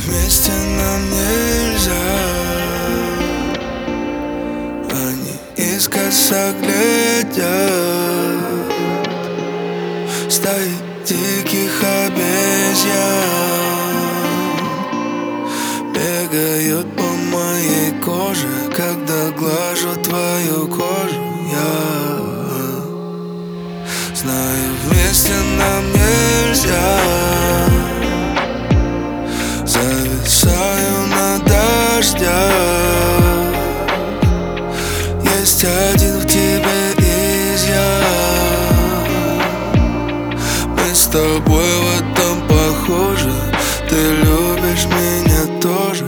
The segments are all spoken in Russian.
вместе нам нельзя. Они искоса глядят, стаи диких обезьян бегают по моей коже, когда глажу твою кожу. Я знаю, вместе нам нельзя. Зависаю на дождях. Есть один в тебе изъян. Мы с тобой в этом похожи. Ты любишь меня тоже.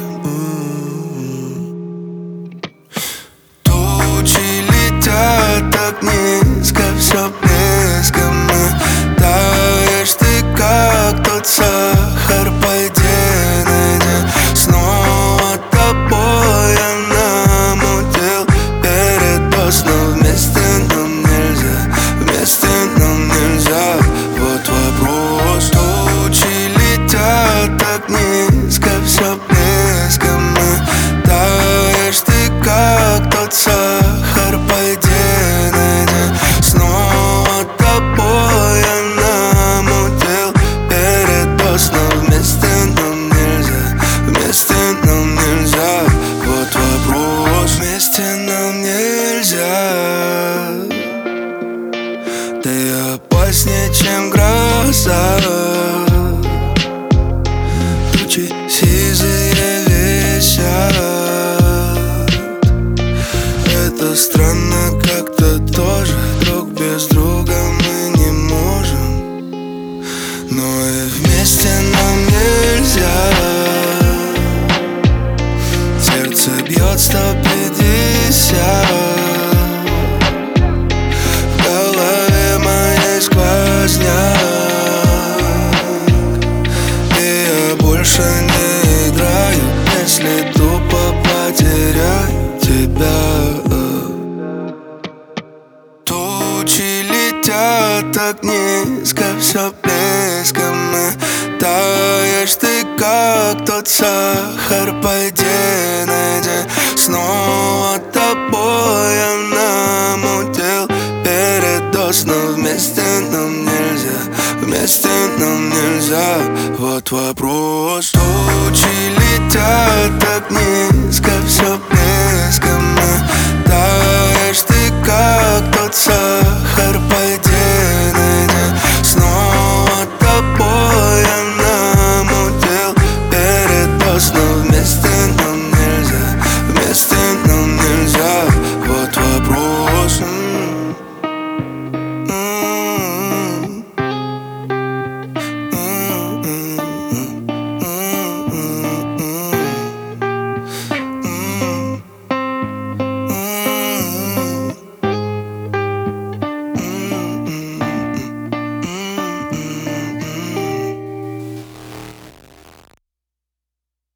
Тучи летят так низко, все блесками. Таешь ты, как тот сахар. Пойди, найди снова тобой. Я намутил перед поздно. Вместе нам нельзя, вместе нам нельзя. Вот вопрос. Тучи летят так низко, все блесками. Таешь ты, как тот сахар. Пойди, найди снова тобой. Я намутил перед поздно. Вместе нам нельзя, вместе нам нельзя. Вот вопрос. Вместе нам нельзя. Ты опаснее, чем гроза. Тучи сизые висят. Это странно как-то тоже. Друг без друга мы не можем. Но и вместе нам нельзя. Сердце бьет 150. В голове моей сквозняк. И я больше не играю, если тупо потеряю тебя. Тучи летят так низко, все блесками. Таешь ты, как тот сахар. Пойди, найди снова тобой. Я намутил перед поздно. Вместе нам нельзя, вместе нам нельзя. Вот вопрос. Тучи летят так низко, все